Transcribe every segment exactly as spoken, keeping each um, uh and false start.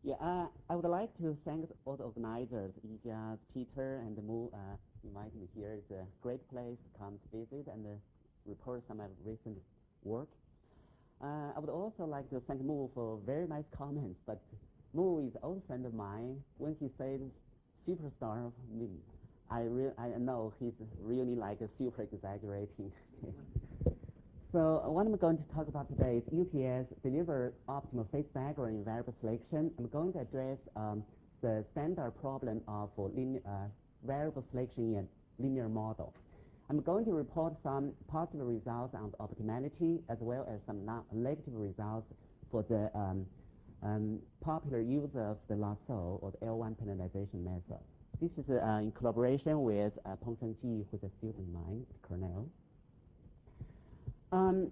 Yeah, uh, I would like to thank all the organizers, Ija, Peter, and Mu, uh, inviting me here. It's a great place to come to visit and uh, report some of recent work. Uh, I would also like to thank Mu for very nice comments, but Mu is an old friend of mine. When he says superstar of me, I, re I know he's really like a super exaggerating. So uh, what I'm going to talk about today is U P S deliver optimal phase diagram in variable selection. I'm going to address um, the standard problem of uh, uh, variable selection in a linear model. I'm going to report some positive results on the optimality as well as some negative results for the um, um, popular use of the lasso or the L one penalization method. This is uh, in collaboration with uh, Pengsheng Ji, who's a student of mine at Cornell. Um,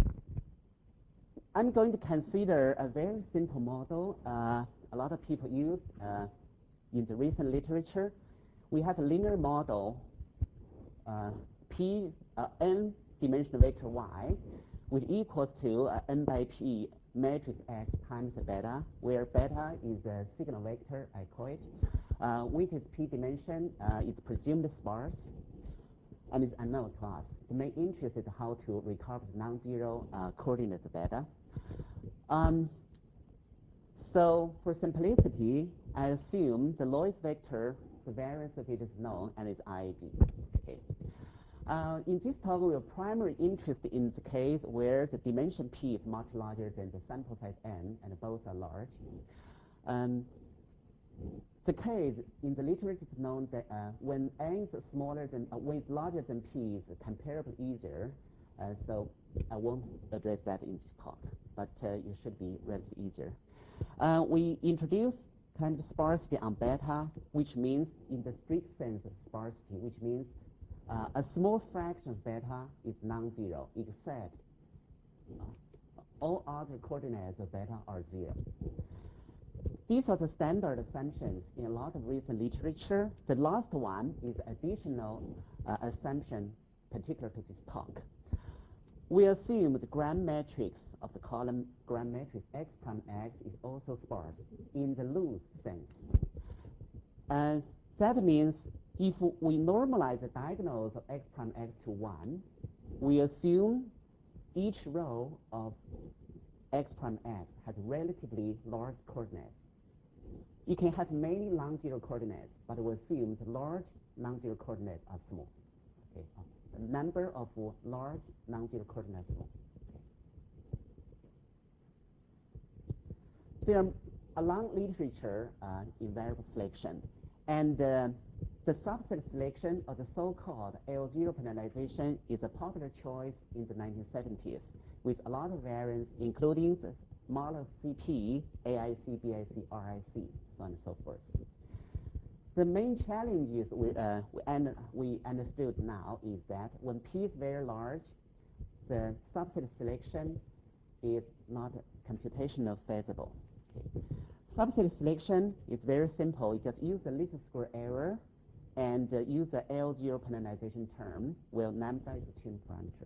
I'm going to consider a very simple model uh, a lot of people use uh, in the recent literature. We have a linear model, uh, P, uh, n dimensional vector y, which equals to uh, n by p matrix x times beta, where beta is a signal vector, I call it, uh, with its p dimension uh, is presumed sparse and is unknown class. The main interest is how to recover the non-zero uh, coordinates beta. Um, so for simplicity, I assume the Lois vector, the variance of it is known and is I A B. Okay. Uh, in this talk, we are primarily interested in the case where the dimension p is much larger than the sample size n, and both are large. Um, The case in the literature is known that uh, when n is smaller than, uh, when it's larger than p is comparably easier. Uh, so I won't address that in this talk, but uh, it should be relatively easier. Uh, we introduce kind of sparsity on beta, which means in the strict sense of sparsity, which means uh, a small fraction of beta is non-zero, except uh, all other coordinates of beta are zero. These are the standard assumptions in a lot of recent literature. The last one is additional uh, assumption particular to this talk. We assume the gram matrix of the column gram matrix x prime x is also sparse in the loose sense. And that means if we normalize the diagonals of x prime x to one, we assume each row of x prime x has relatively large coordinates. You can have many non-zero coordinates, but we assume the large non-zero coordinates are small. Okay. The number of large non-zero coordinates is small. Okay. There are a long literature uh, in variable selection, and uh, the subset selection or the so-called L zero penalization is a popular choice in the nineteen seventies with a lot of variants, including the model C P, A I C, B I C, R I C, so on and so forth. The main challenges we, uh, we, un we understood now is that when P is very large, the subset selection is not computational feasible. Okay. Subset selection is very simple. You just use the least square error and uh, use the L zero penalization term where lambda is a tuned parameter.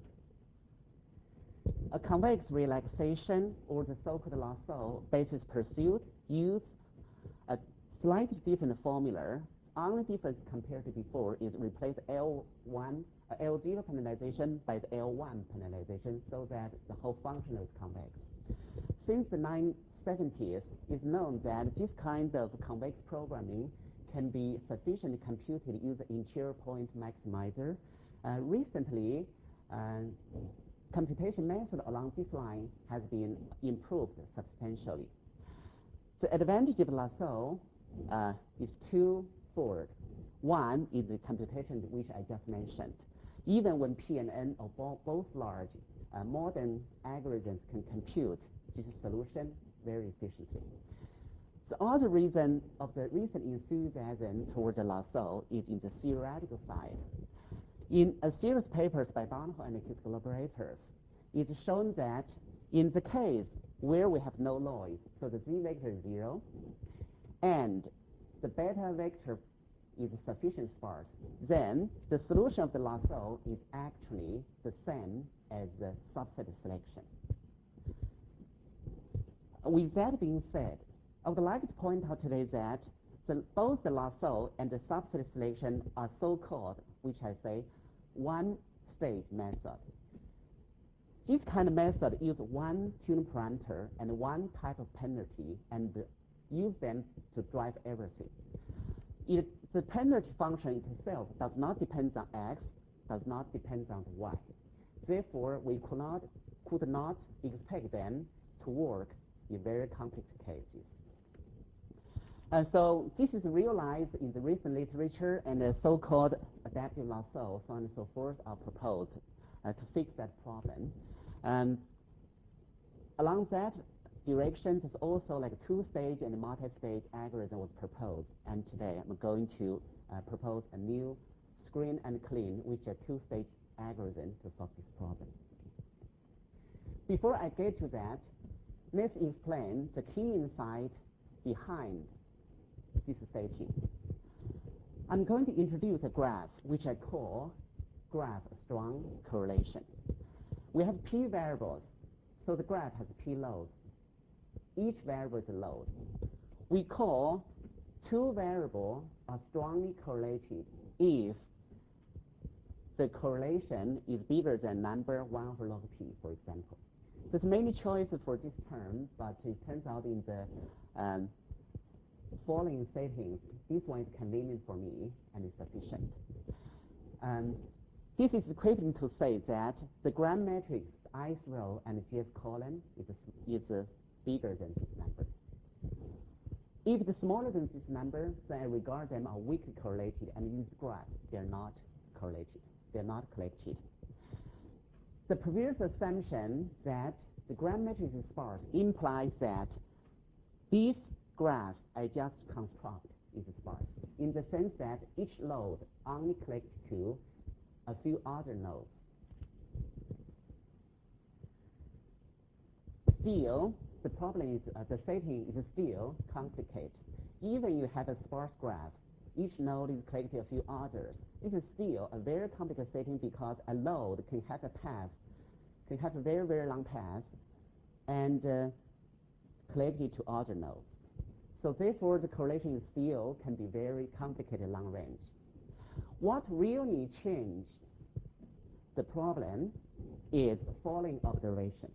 A convex relaxation, or the so-called lasso basis pursuit, use a slightly different formula. Only difference compared to before is replace L one, uh, L zero penalization by the L one penalization so that the whole function is convex. Since the nineteen seventies, it's known that this kind of convex programming can be sufficiently computed using interior point maximizer. Uh, recently, uh, computation method along this line has been improved substantially. The advantage of lasso uh, is twofold. One is the computation which I just mentioned. Even when P and N are bo both large, uh, modern algorithms can compute this solution very efficiently. The other reason of the recent enthusiasm toward the lasso is in the theoretical side. In a series of papers by Donahoe and his collaborators, it's shown that in the case where we have no noise, so the z vector is zero, and the beta vector is sufficient sparse, then the solution of the lasso is actually the same as the subset selection. With that being said, I would like to point out today that the, both the lasso and the substrate selection are so-called, which I say, one-stage method. This kind of method uses one tuning parameter and one type of penalty and use them to drive everything. It, the penalty function itself does not depend on x, does not depend on y. Therefore, we could not, could not expect them to work in very complex cases. And so this is realized in the recent literature, and the so-called adaptive lasso, so on and so forth, are proposed uh, to fix that problem. And along that direction, there's also like a two-stage and a multi-stage algorithm was proposed. And today I'm going to uh, propose a new screen and clean, which is a two-stage algorithm to solve this problem. Before I get to that, let's explain the key insight behind this setting. I'm going to introduce a graph which I call graph strong correlation. We have p variables, so the graph has p loads. Each variable is a load. We call two variables are strongly correlated if the correlation is bigger than number one over log p, for example. There's many choices for this term, but it turns out in the um, following settings, this one is convenient for me and is sufficient. Um, this is equivalent to say that the gram matrix ith row and jth column is, a, is a bigger than this number. If it's smaller than this number, then I regard them as weakly correlated and use graph. They're not correlated. They're not collected. The previous assumption that the gram matrix is sparse implies that these graphs I just construct is sparse, in the sense that each node only collects to a few other nodes. Still, the problem is uh, the setting is still complicated. Even you have a sparse graph, each node is collecting a few others. This is still a very complicated setting because a node can have a path, can have a very, very long path, and uh, collect it to other nodes. So therefore, the correlation still can be very complicated long range. What really changed the problem is the following observation.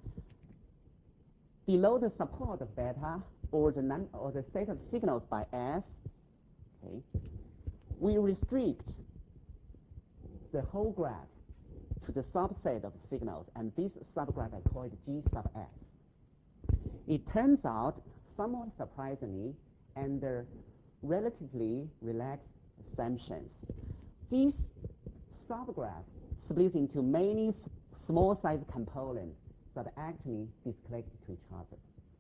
Below the support of beta, or the, num or the set of signals by S, okay, we restrict the whole graph to the subset of signals, and this subgraph I call it G sub S. It turns out, somewhat surprisingly, under relatively relaxed assumptions, this subgraph splits into many small-sized components that actually disconnect to each other.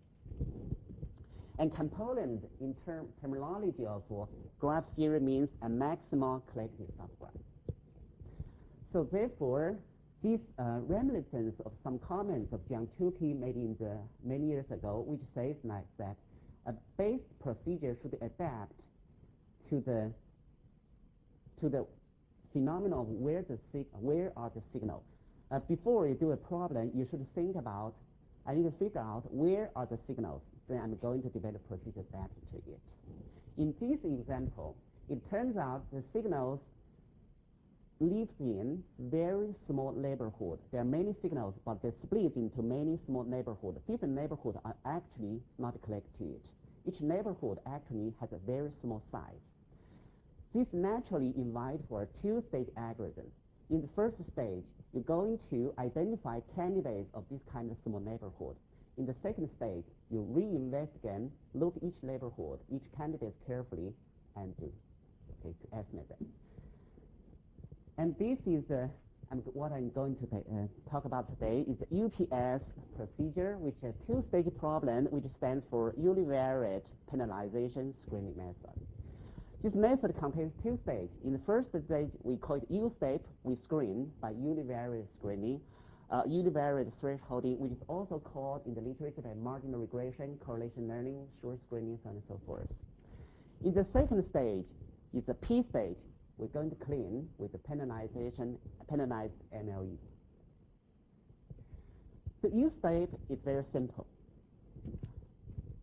And component in term, terminology of uh, graph theory means a maximal collective subgraph. So therefore, this uh, reminiscence of some comments of John Tukey made in the many years ago, which says like that a base procedure should adapt to the to the phenomenon of where the sig where are the signals. Uh, before you do a problem, you should think about, I need to figure out where are the signals. Then I'm going to develop a procedure adapted to it. In this example, it turns out the signals live in very small neighborhood. There are many signals, but they split into many small neighborhoods. Different neighborhoods are actually not collected. Each neighborhood actually has a very small size. This naturally invites for a two-stage algorithm. In the first stage, you're going to identify candidates of this kind of small neighborhood. In the second stage, you reinvestigate, look each neighborhood, each candidate carefully, and do, okay, to estimate them. And this is uh, I'm, what I'm going to uh, talk about today is the U P S procedure, which is a two-stage problem, which stands for univariate penalization screening method. This method contains two stages. In the first stage, we call it U-step. We screen by univariate screening, uh, univariate thresholding, which is also called in the literature by marginal regression, correlation learning, short screening, so on and so forth. In the second stage, is the P stage. We're going to clean with the penalization, penalized M L E. The U-step is very simple.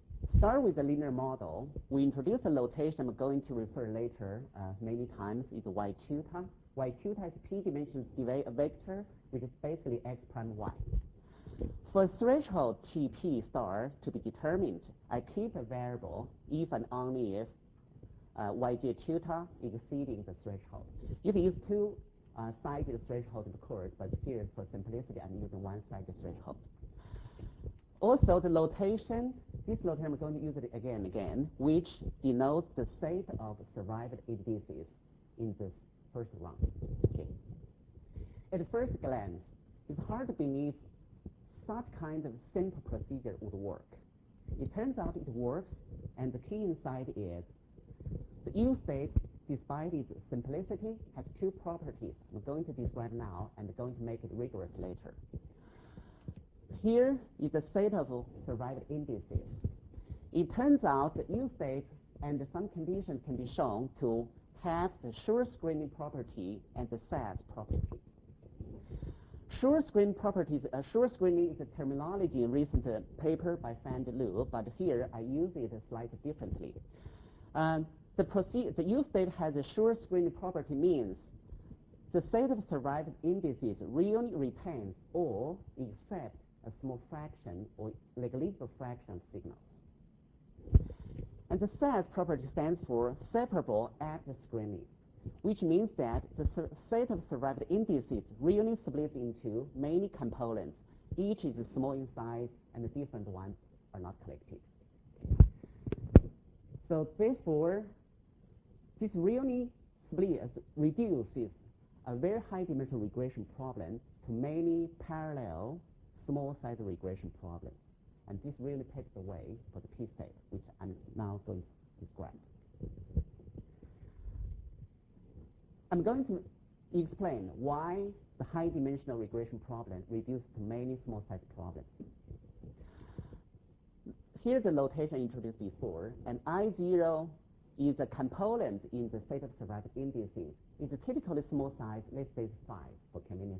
start with the linear model. We introduce a notation I'm going to refer later uh, many times. It's y tuta. Y tuta is p dimensions vector, which is basically x prime y. For threshold T P star to be determined, I keep a variable if and only if uh, yj tuta is exceeding the threshold. You can use two uh, sided threshold, of course, but here for simplicity, I'm using one-sided threshold. Also, the notation, this notation I'm going to use it again and again, which denotes the state of survived indices in this first round. Okay. At first glance, it's hard to believe such kind of simple procedure would work. It turns out it works, and the key insight is the U state, despite its simplicity, has two properties I'm going to describe now and going to make it rigorous later. Here is the state of survived indices. It turns out that U state and some conditions can be shown to have the sure screening property and the S A S property. Sure screen properties, uh, sure screening is a terminology in recent uh, paper by Fan Lu, but here I use it slightly differently. Um, the, the U state has a sure screening property means the state of survived indices really retains or except a small fraction or negligible fraction of signals. And the S A S property stands for separable at screening, which means that the set of survived indices really split into many components. Each is small in size, and the different ones are not collected. So therefore, this really split reduces a very high dimensional regression problem to many parallel small size regression problems. And this really paves the way for the P-state, which I'm now going to describe. I'm going to explain why the high dimensional regression problem reduced to many small size problems. Here's the notation introduced before, and I zero is a component in the state of survived indices. It's a typically small size, let's say five for convenience.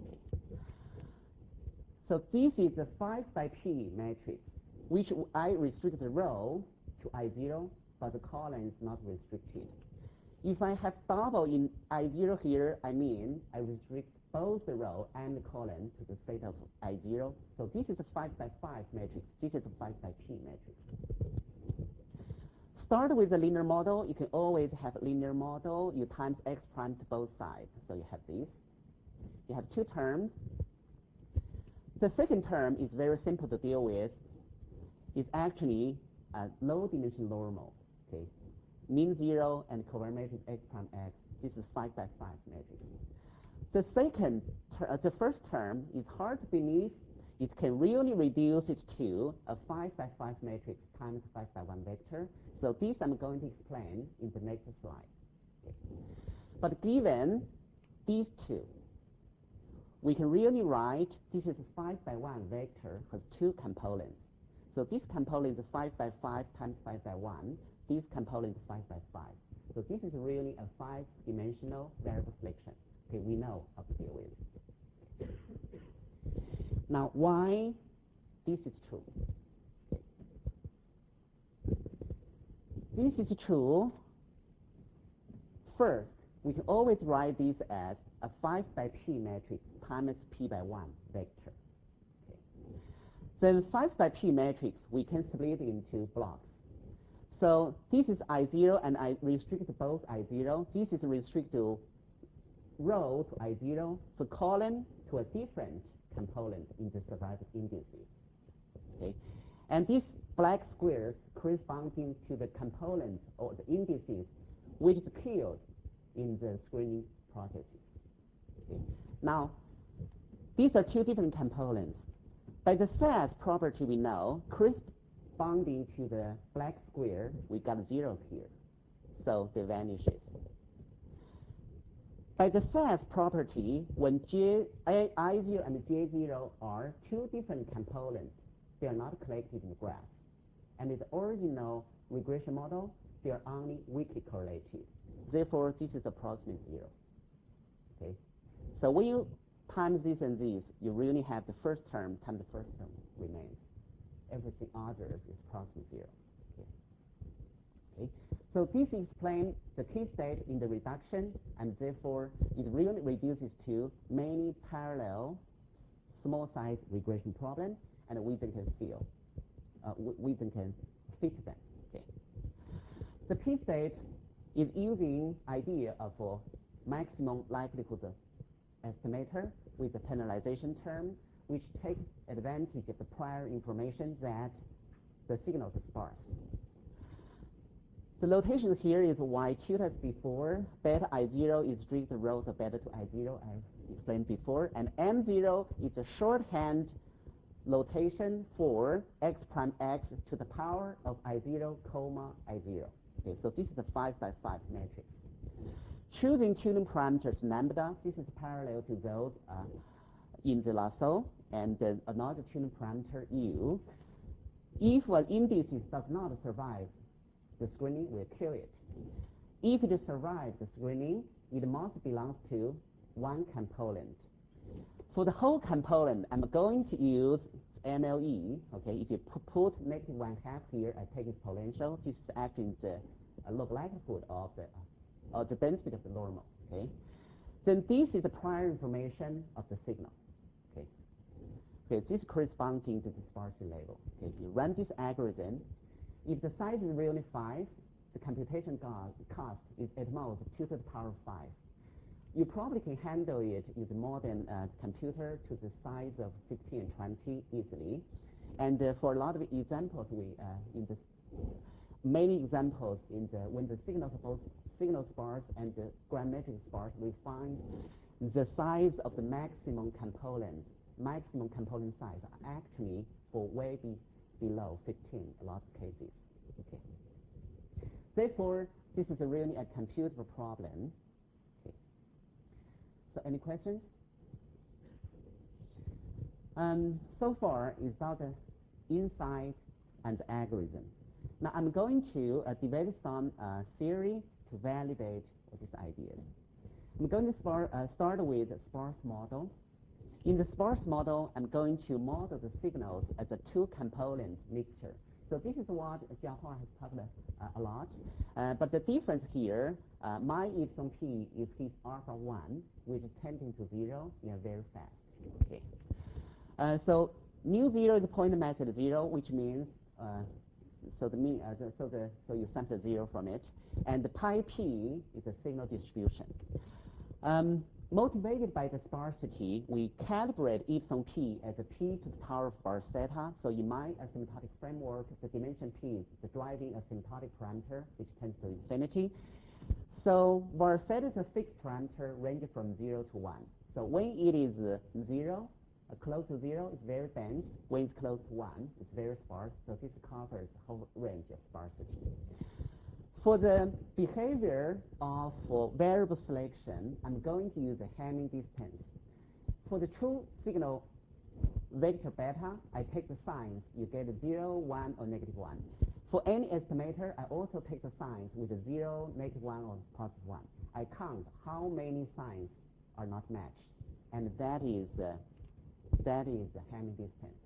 So this is a five by P matrix, which I restrict the row to I zero, but the column is not restricted. If I have double in I zero here, I mean I restrict both the row and the column to the state of I zero. So this is a five by five matrix. This is a five by P matrix. Start with a linear model. You can always have a linear model. You times x prime to both sides. So you have this. You have two terms. The second term is very simple to deal with. It's actually a low dimension normal. Okay. Mean zero and covariant matrix x prime x. This is five by five matrix. The second, uh, the first term is hard to believe. It can really reduce it to a five by five matrix times five by one vector. So this I'm going to explain in the next slide. Okay. But given these two, we can really write this is a five by one vector has two components. So this component is five by five times five by one. This component is five by five. So this is really a five-dimensional variable selection. Okay, we know how to deal with it. Now, why this is true? This is true. First, we can always write this as a five by P matrix times P by one vector. Okay. Then five by P matrix, we can split into blocks. So this is I zero, and I restrict both I zero. This is restrict to row to I zero, so column to a different component in the survived indices. Okay. And these black squares corresponding to the components or the indices which is killed in the screening processes. Okay. Now, these are two different components. By the S A S property we know, corresponding to the black square, we got zeros here. So they vanishes. By the S A S property, when J, I, I zero and J zero are two different components, they are not collected in the graph. And in the original regression model, they are only weakly correlated. Therefore, this is approximate zero. Okay. So when you times this and this, you really have the first term times the first term remains. Everything other is approximate zero. So this explains the key state in the reduction, and therefore it really reduces to many parallel small size regression problems, and Wisdom can feel, uh, Wisdom can fit them. Okay. The key state is using idea of a maximum likelihood estimator with the penalization term, which takes advantage of the prior information that the signals are sparse. The notation here is Y cubed as before. Beta I zero is strict rows of beta to I zero, as explained before. And M zero is a shorthand notation for x prime x to the power of I zero, comma I zero. Okay, so this is a five by five matrix. Choosing tuning parameters lambda, this is parallel to those uh, in the lasso, and uh, another tuning parameter u. If an indices does not survive the screening, will kill it. If it survives the screening, it must belong to one component. For the whole component, I'm going to use M L E. Okay, if you put negative one half here, I take exponential. This is actually the uh, log likelihood of the uh, the density of the normal. Okay, then this is the prior information of the signal. Okay, okay, this corresponding to the sparsity level. Okay, if you run this algorithm, if the size is really five, the computation cost is at most two to the power of five. You probably can handle it with more than a computer to the size of fifteen and twenty easily. And uh, for a lot of examples, we uh, in the many examples in the when the signals both signal sparse and the grammatic sparse, we find the size of the maximum component, maximum component size are actually for way be, below fifteen. A lot of cases. Okay. Therefore, this is a really a computable problem. So any questions? Um, so far is about the insight and the algorithm. Now I'm going to uh, develop some uh, theory to validate these ideas. I'm going to start, uh, start with a sparse model. In the sparse model, I'm going to model the signals as a two-component mixture. So this is what Jiahua has talked uh, a lot. Uh, but the difference here, uh, my epsilon p is his alpha one, which is tending to zero, yeah, very fast. Okay. Uh, so mu zero is point method zero, which means uh, so the mean uh, the, so the so you sample zero from it, and the pi p is a signal distribution. Um, Motivated by the sparsity, we calibrate epsilon p as a p to the power of bar theta. So in my asymptotic framework, the dimension p is the driving asymptotic parameter, which tends to infinity. So bar theta is a fixed parameter ranging from zero to one. So when it is uh, zero, uh, close to zero, it's very dense. When it's close to one, it's very sparse. So this covers the whole range of sparsity. For the behavior of uh, variable selection, I'm going to use a Hamming distance. For the true signal vector beta, I take the signs. You get a zero, one, or negative one. For any estimator, I also take the signs with a zero, negative one, or positive one. I count how many signs are not matched, and that is uh, that is the Hamming distance.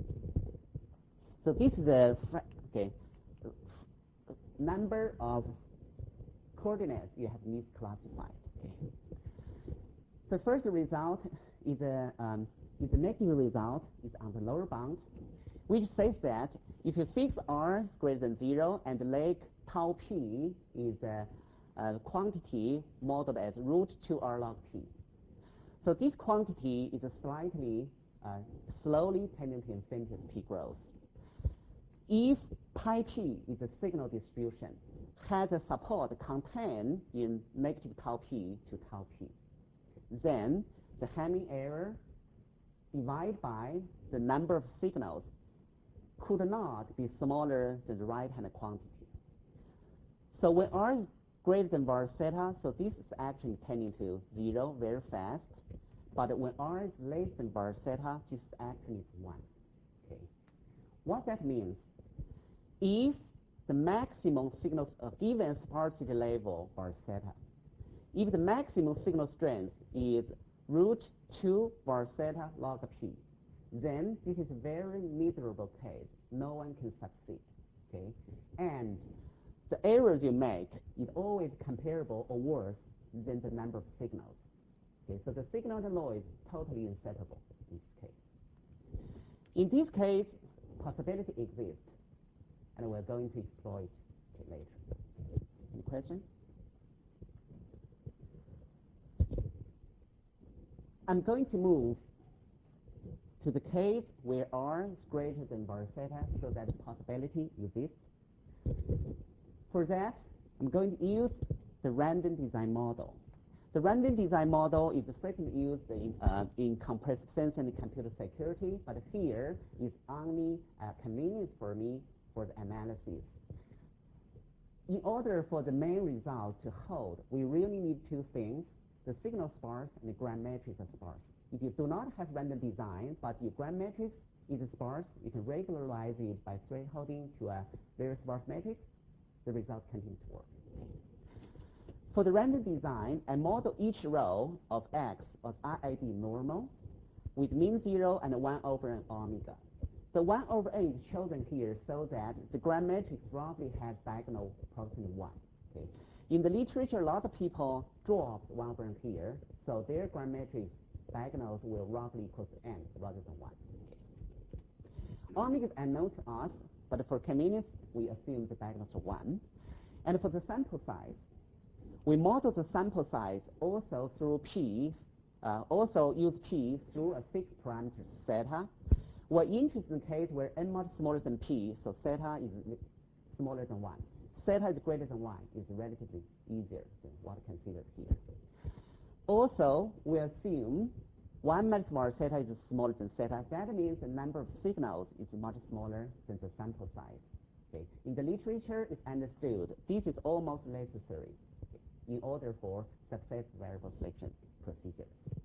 So this is the okay. number of coordinates you have misclassified. Okay. The first result is a um, is a negative result is on the lower bound, which says that if you fix r greater than zero and lake tau p is a, a quantity modeled as root two r log p. So this quantity is a slightly uh, slowly tending to infinity as p grows. If pi p is a signal distribution, has a support contained in negative tau p to tau p, then the Hamming error divided by the number of signals could not be smaller than the right-hand quantity. So when r is greater than bar theta, so this is actually tending to zero very fast. But when r is less than bar theta, this actually is one. Okay. What that means, if the maximum signal, a given sparsity level bar theta, if the maximum signal strength is root two bar theta log p, then this is a very miserable case. No one can succeed. Okay, and the error errors you make is always comparable or worse than the number of signals. Okay, so the signal to noise is totally inseparable in this case. In this case, possibility exists, and we're going to explore it okay, later. Any questions? I'm going to move to the case where R is greater than var theta, so that the possibility exists. For that, I'm going to use the random design model. The random design model is frequently used in, uh, in compressed sense and computer security, but here is only uh, convenience for me for the analysis. In order for the main result to hold, we really need two things: the signal sparse and the gram matrix are sparse. If you do not have random design, but your gram matrix is sparse, you can regularize it by thresholding to a very sparse matrix. The result continues to work. For the random design, I model each row of X as R I D normal with mean zero and one over n omega. The one over n is chosen here so that the gram matrix roughly has diagonal approximately one. Okay. In the literature, a lot of people dropped one over n here, so their gram matrix diagonals will roughly equal to n rather than one. Okay. Omega is unknown to us, but for convenience, we assume the diagonals are one. And for the sample size, we model the sample size also through P, uh, also use P through a fixed parameter theta. We're interested in the case where n much smaller than P, so theta is smaller than one. Theta is greater than one is relatively easier than what considered here. Also, we assume one minus var theta is smaller than theta. That means the number of signals is much smaller than the sample size. Okay. In the literature, it's understood this is almost necessary in order for success variable selection procedure.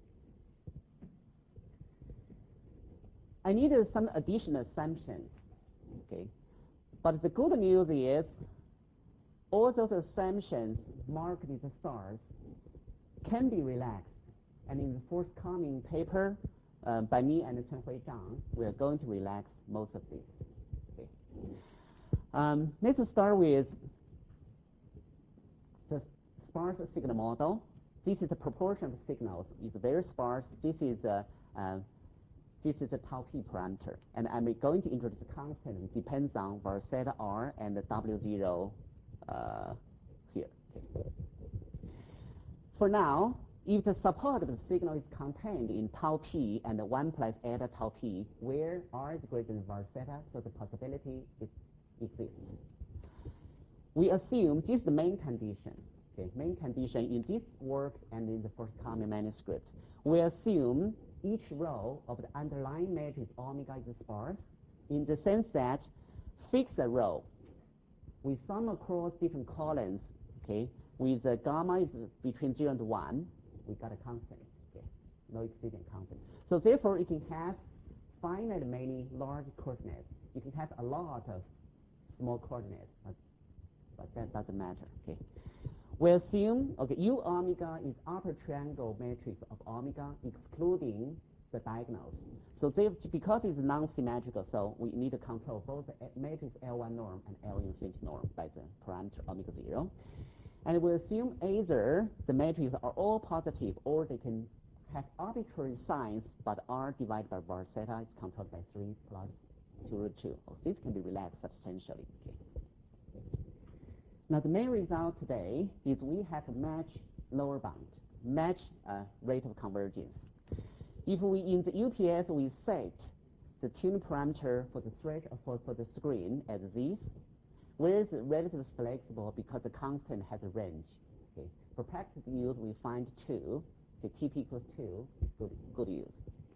I needed some additional assumptions. Okay. But the good news is all those assumptions marked with the stars can be relaxed. And in the forthcoming paper uh, by me and Chenhui Zhang, we are going to relax most of these. Okay. Um, let's start with the sparse signal model. This is the proportion of signals. It's very sparse. This is a uh, this is a tau p parameter, and I'm going to introduce a constant. It depends on var theta r and the w zero uh, here. Okay. For now, if the support of the signal is contained in tau p and one plus eta tau p, where r is greater than var theta, so the possibility is, exists. We assume this is the main condition. Okay, main condition in this work and in the forthcoming manuscript. We assume each row of the underlying matrix omega is sparse in the sense that fix a row. We sum across different columns, okay, with the gamma is between zero and one. We got a constant, okay, no exceeding constant. So therefore, you can have finite many large coordinates. You can have a lot of small coordinates, but, but that doesn't matter, okay. We assume, okay, U omega is upper triangle matrix of omega excluding the diagonals. So they, because it's non-symmetrical, so we need to control both the matrix L one norm and L infinity norm by the parameter omega zero. And we assume either the matrices are all positive or they can have arbitrary signs, but are divided by var theta is controlled by three plus two root two. Oh, this can be relaxed substantially. Okay. Now the main result today is we have a match lower bound, match uh, rate of convergence. If we in the U P S we set the tuning parameter for the thread for, for the screen as this, where is relatively flexible because the constant has a range. Okay. For practice use, we find two. The T P equals two. Good, good use.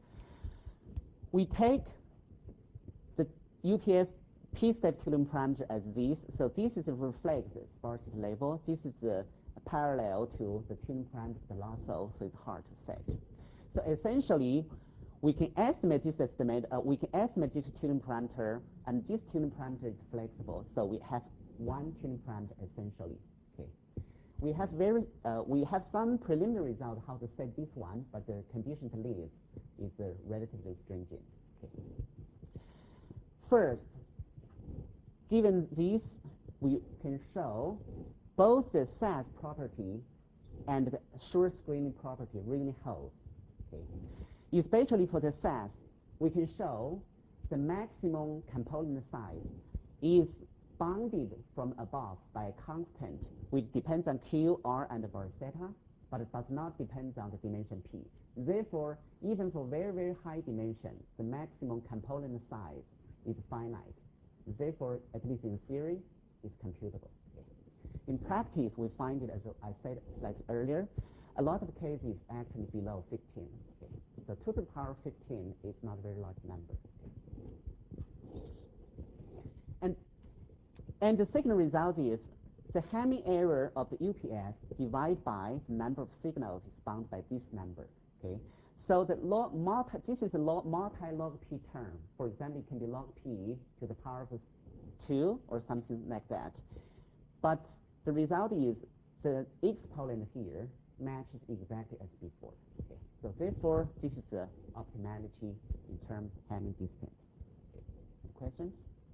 We take the U P S P-step tuning parameter as this. So this is a reflects the sparsity level. This is the parallel to the tuning parameter of the lasso, so it's hard to set. So essentially, we can estimate this estimate. Uh, we can estimate this tuning parameter, and this tuning parameter is flexible. So we have one tuning parameter essentially. Okay. We have very uh, we have some preliminary result how to set this one, but the condition to live is uh, relatively stringent. Okay. First, given this we can show both the S A S property and the Schur screening property really hold. Okay. Especially for the S A S, we can show the maximum component size is bounded from above by a constant, which depends on Q, R, and var theta, but it does not depend on the dimension P. Therefore, even for very, very high dimension, the maximum component size is finite. Therefore, at least in theory, it's computable. Okay. In practice, we find it, as I said like earlier, a lot of cases actually below fifteen. Okay. So two to the power fifteen is not a very large number. Okay. And, and the second result is the Hamming error of the U P S divided by the number of signals is bound by this number. Okay. So the log multi, this is a log, multi-log P term. For example, it can be log P to the power of two or something like that. But the result is the exponent here matches exactly as before. Okay. So therefore, this is the optimality in terms of Hamming distance. Okay. Questions?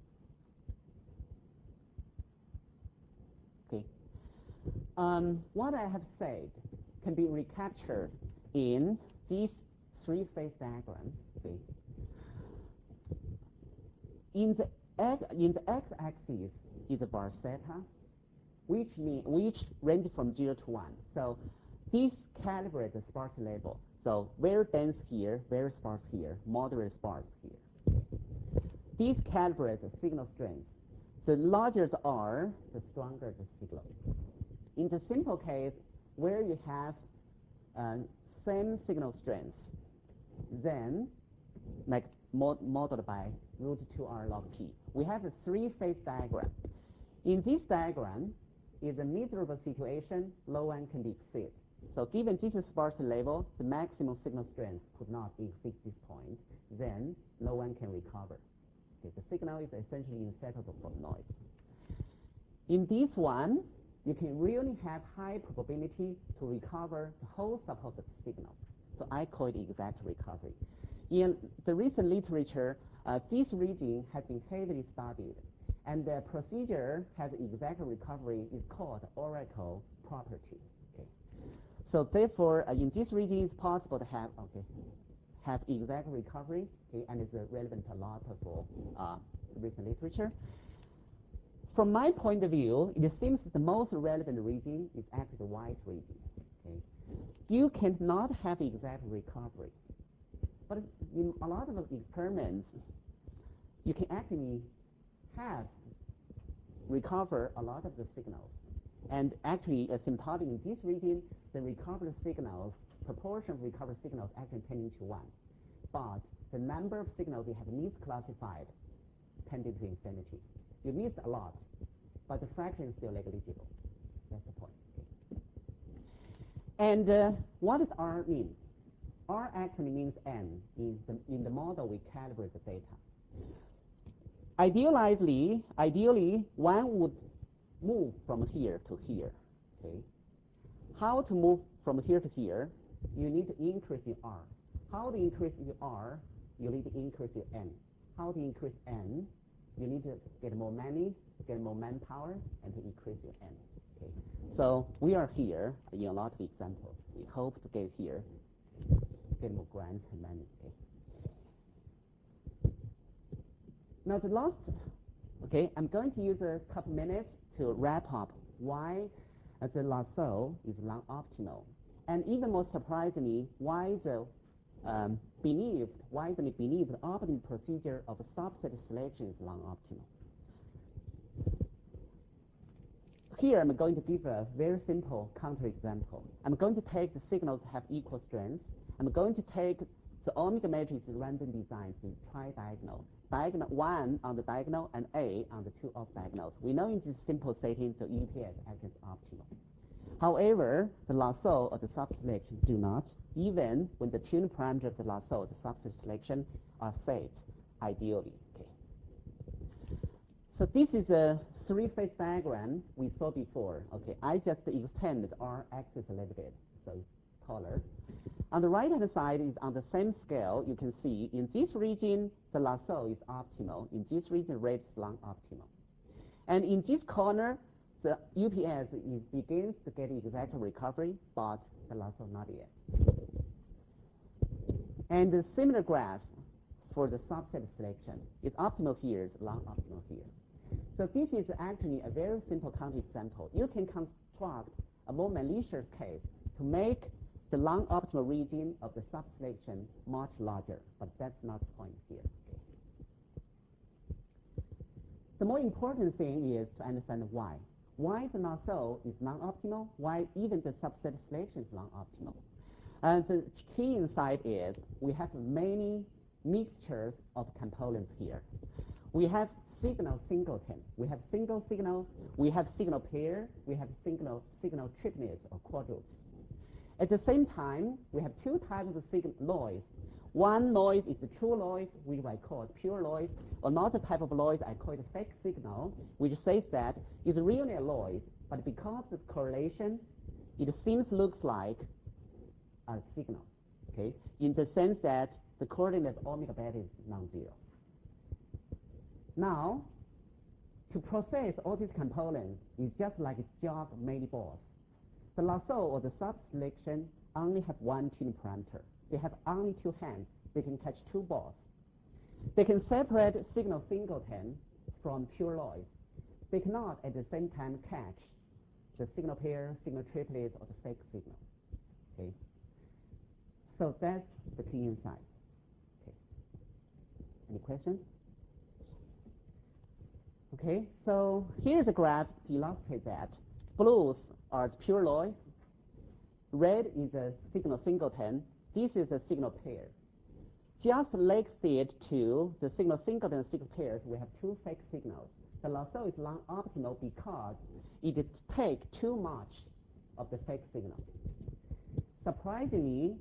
Okay. Um, what I have said can be recaptured in these three phase diagrams. Okay. In the x in the x-axis is the var theta, which mean which range from zero to one. So this calibrates the sparsity level. So very dense here, very sparse here, moderate sparse here. This calibrates the signal strength. The larger the R, the stronger the signal. In the simple case where you have uh, same signal strength, then like mod modeled by root two R log P. We have a three-phase diagram. In this diagram is a miserable situation, low end can be exceeded. So given this is sparsity level, the maximum signal strength could not exceed this point, then low end can recover. Okay, the signal is essentially inseparable from noise. In this one, you can really have high probability to recover the whole supposed signal. So I call it exact recovery. In the recent literature, uh, this region has been heavily studied, and the procedure has exact recovery is called oracle property. Okay. So therefore, uh, in this region, it's possible to have okay, have exact recovery, okay, and it's uh, relevant to a lot of uh, recent literature. From my point of view, it seems the most relevant region is actually the white region. Okay. You cannot have exact recovery. But in a lot of experiments, you can actually have recover a lot of the signals. And actually, asymptotic in this region, the recovered signals, proportion of recovered signals actually tending to one. But the number of signals you have misclassified tended to infinity. You missed a lot, but the fraction is still negligible. That's the point. Okay. And uh, what does R mean? R actually means N. In the, in the model, we calibrate the data. Ideally, ideally, one would move from here to here. Okay. How to move from here to here? You need to increase your R. How to increase your R? You need to increase your N. How to increase N? You need to get more money, get more manpower, and to increase your N. Okay. So we are here in a lot of examples. We hope to get here, get more grants and money. Okay. Now the last, okay, I'm going to use a couple minutes to wrap up why uh, the lasso is non-optimal, and even more surprisingly, why the um, believed, widely believed the optimal procedure of subset selection is non-optimal. Here I'm going to give a very simple counterexample. I'm going to take the signals have equal strength. I'm going to take the omega matrix random design to tri-diagonal. Diagonal one on the diagonal and A on the two off diagonals. We know in this simple setting the U P S acts as optimal. However, the lasso of the subset selection do not, even when the tuning parameter of the lasso of the subset selection are set ideally. Okay. So this is a three-phase diagram we saw before. Okay, I just extended our axis a little bit, so it's taller. On the right-hand side is on the same scale. You can see in this region the lasso is optimal. In this region, red is non-optimal. And in this corner, the U P S is begins to get exact recovery, but the Lasso not yet. And the similar graph for the subset selection is optimal here, is non-optimal here. So this is actually a very simple counterexample. You can construct a more malicious case to make the non-optimal region of the subselection much larger, but that's not the point here. Okay. The more important thing is to understand why. Why the Lasso is non-optimal, why even the subset selection is non-optimal. And the key insight is we have many mixtures of components here. We have signal singleton, we have single signal, we have signal pair, we have signal signal triplets or quadruplets. At the same time, we have two types of signal noise. One noise is the true noise, which I call it pure noise. Another type of noise I call it fake signal, which says that it's really a noise, but because of correlation, it seems looks like a signal. Okay, in the sense that the coordinate of omega beta is non-zero. Now, to process all these components is just like a jog of many balls. The Lasso or the subselection only have one tuning parameter. They have only two hands. They can catch two balls. They can separate signal singleton from pure noise. They cannot at the same time catch the signal pair, signal triplets, or the fake signal. Okay. So that's the key insight. Okay. Any questions? Okay. So here's a graph to illustrate that. Blues are pure noise. Red is a signal singleton. This is a signal pair. Just next it to the signal singleton and signal pairs, we have two fake signals. The Lasso is non-optimal because it takes too much of the fake signal. Surprisingly,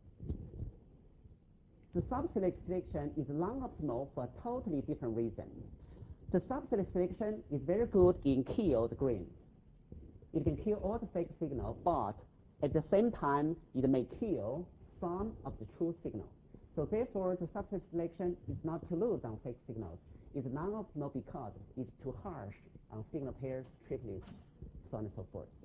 the subselect selection is non-optimal for a totally different reason. The subselect selection is very good in kill the green. It can kill all the fake signal, but at the same time, it may kill some of the true signal. So therefore, the subset selection is not to lose on fake signals. It's non-optimal because it's too harsh on signal pairs, triplets, so on and so forth.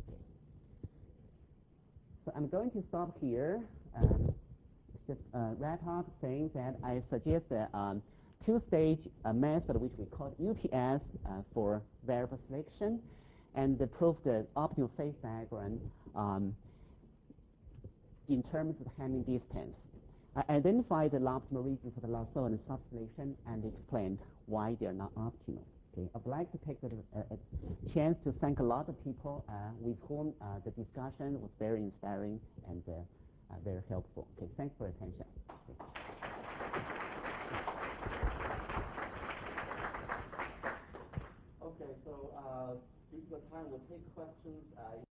So I'm going to stop here. Um, just uh, wrap up saying that I suggest a um, two-stage uh, method which we call U P S uh, for variable selection, and uh, prove the optimal phase diagram um, in terms of Hamming distance. I identified the optimal region for the Lasso and the subselection and explained why they are not optimal. Okay. I'd like to take the uh, a chance to thank a lot of people uh, with whom uh, the discussion was very inspiring and uh, uh, very helpful. Okay, thanks for your attention. Okay, okay so uh, due to the time, we'll take questions. Uh,